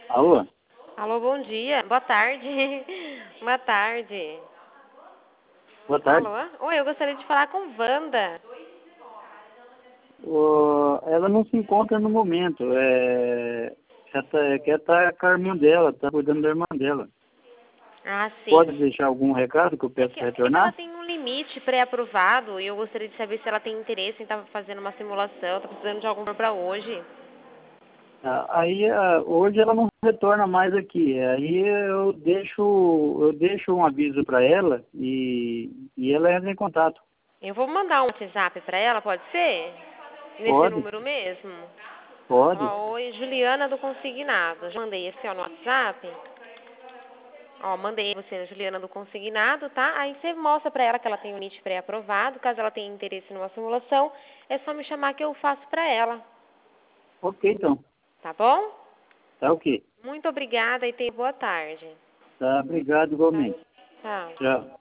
Alô? Alô, bom dia. Boa tarde. Boa tarde. Boa tarde. Alô? Oi, eu gostaria de falar com Wanda. Ela não se encontra no momento. Quer estar com a irmã dela, está cuidando da irmã dela. Ah, sim. Pode deixar algum recado que eu peço para É que ela retornar? tem um limite pré-aprovado e eu gostaria de saber se ela tem interesse em estar fazendo uma simulação, está precisando de algum para hoje. Hoje ela não retorna mais aqui. Aí eu deixo um aviso para ela e ela entra em contato. Eu vou mandar um WhatsApp para ela, pode ser? Nesse Pode, número mesmo? pode. Ó, oi, Juliana do Consignado. Já mandei esse ó, no WhatsApp. Ó, mandei você, Juliana do Consignado, tá? Aí você mostra pra ela que ela tem o NIT pré-aprovado. Caso ela tenha interesse numa simulação, é só me chamar que eu faço pra ela. Ok, então. Tá bom? Tá ok. Muito obrigada e tenha boa tarde. Tá, obrigado igualmente. Tchau. Tchau.